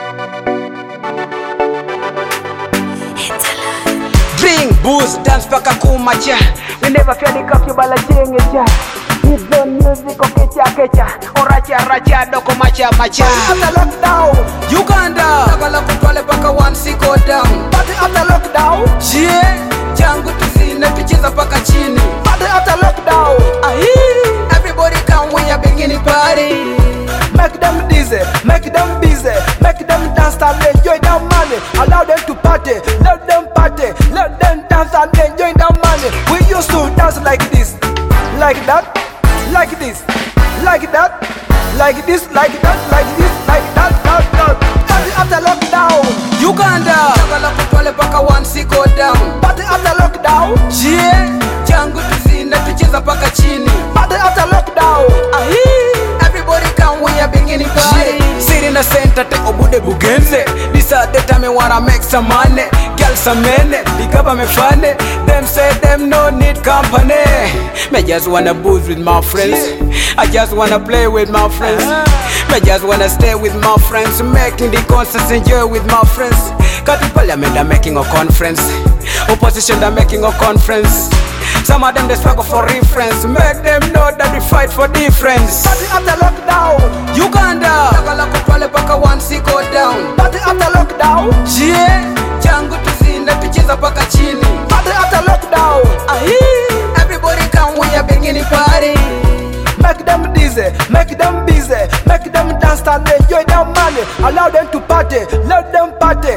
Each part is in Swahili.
Drink, booze, dance paka kumacha. We never feel the coffee bala chenge cha. Hit the music okay cha. Oracha racha doko macha. After lockdown, Uganda Nagala kutwale paka once go down. party after lockdown, Yeah, jangu tuzine tucheza paka chini. party after lockdown. Aye, everybody come we are beginning party. Make them dizzy, make them busy, make them dance and enjoy their money. Allow them to party, let them dance and enjoy their money. We used to dance like this, like that, like this, like that, like this, like that, like this, like that. Party after lockdown, Uganda Nagala kutwale paka once go down. party after lockdown, Yeah, jangu tuzine tucheza paka chini. party after lockdown. Aye, everybody come we are beginning party. Sit in the center take obude bugenze. This are the time me wanna make some money. Girls some men, the government fund. Them say them no need company. Me just wanna booze with my friends. I just wanna play with my friends. Me just wanna stay with my friends. Making the concerts enjoy with my friends. Got the parliament they're making a conference. Opposition they're making a conference. Some of them they struggle for reference. Make them know that we fight for difference. Party after lockdown, Uganda Nagala kutwale paka once go down. party after lockdown, Yeah, jangu tuzine tucheza paka chini. party after lockdown. Aye, everybody come we are beginning party. Make them dizzy, make them busy, make them dance and enjoy their money. Allow them to party, let them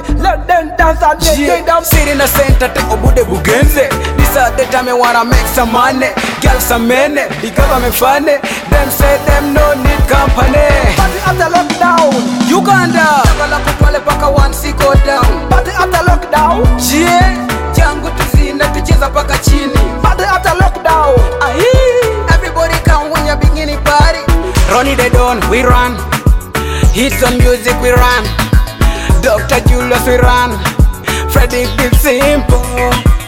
dance and enjoy their Sit in the center take obude bugenze. This are the time me wanna make some money. Girls some men, the government fund. Them say them no need company. party after lockdown, Uganda Nagala kutwale paka once go down. party after lockdown, Yeah, jangu tuzine tucheza paka chini. party after lockdown. Aye, everybody come when you're beginning party. Ronnie the Don, we run. Hits on music, we run. Dr. Julius, we run. Freddy Big Simple.